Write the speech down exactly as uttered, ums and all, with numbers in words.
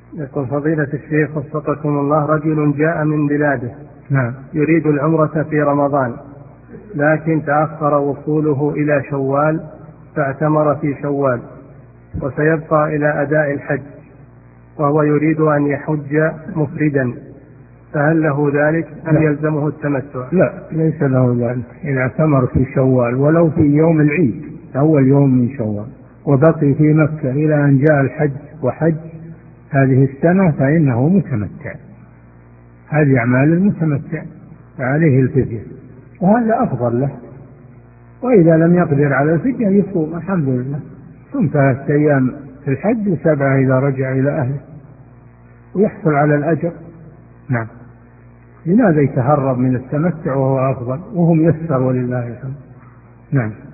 يقول فضيلة الشيخ وفقكم الله، رجل جاء من بلاده نعم يريد العمرة في رمضان، لكن تأخر وصوله إلى شوال فاعتمر في شوال وسيبقى إلى أداء الحج، وهو يريد أن يحج مفردا، فهل له ذلك أم لا. يلزمه التمتع؟ لا ليس له ذلك. إن اعتمر في شوال ولو في يوم العيد أول يوم من شوال وبقي في مكة إلى أن جاء الحج وحج هذه السنة فإنه متمتع. هذه أعمال المتمتع فعليه الفدية، وهذا أفضل له. وإذا لم يقدر على الفدية يصوم، الحمد لله، ثم ثلاثة أيام في الحج وسبعة إذا رجع إلى أهله ويحصل على الأجر. نعم. لماذا يتهرب من التمتع وهو أفضل وهم يسر ولله الحمد؟ نعم.